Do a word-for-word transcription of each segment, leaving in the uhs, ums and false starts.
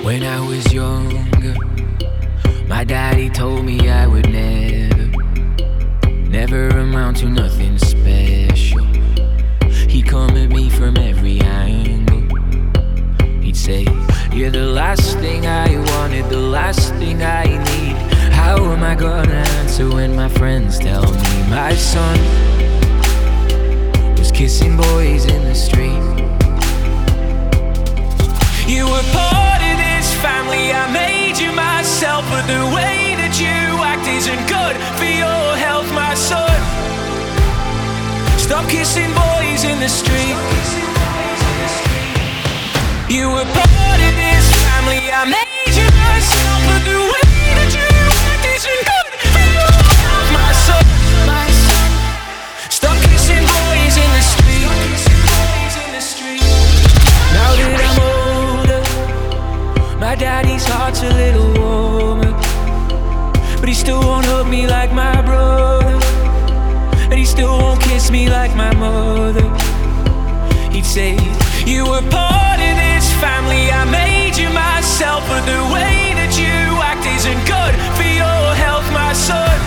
When I was younger, my daddy told me I would never, never amount to nothing special. He'd come at me from every angle. He'd say, you're the last thing I wanted, the last thing I need. How am I gonna answer when my friends tell me my son was kissing boys in the street? You were part of this family, I made you myself, but the way that you act isn't good for your health, my son. Stop kissing boys in the street. You were part of this family, I made you myself, but the way that you act isn't good for your health, my son. Stop kissing boys in the street. Now that I'm older, my daddy's heart's a little warmer, but he still won't hug me like my brother, and he still won't kiss me like my mother. He'd say, you were part of this family, I made you myself, but the way that you act isn't good for your health, my son.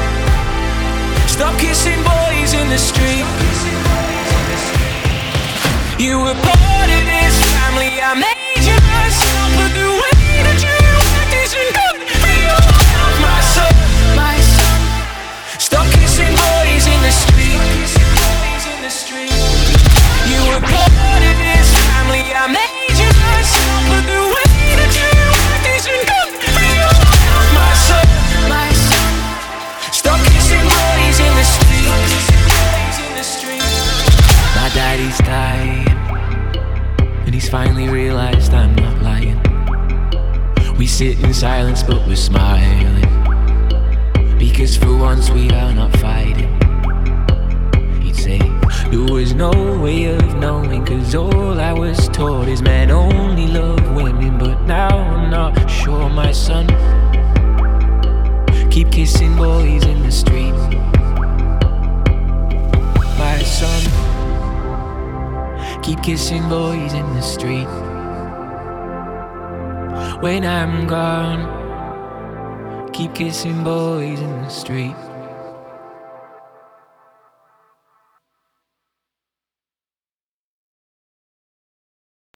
Stop kissing boys in the street. You were part of this family, I made you myself, but the way that you act isn't good for your health, my son. My son. Stop kissing boys in the street. You were part of this family, I made you myself, but the way that you act isn't good for your health, my son. My son. Stop kissing boys in the street. My daddy's died, and he's finally realized I'm not lying. We sit in silence but we're smiling, because for once we are not fighting. He'd say, there was no way of knowing, cause all I was taught is men only love women. But now I'm not sure, my son. Keep kissing boys in the street, my son. Keep kissing boys in the street. When I'm gone, keep kissing boys in the street.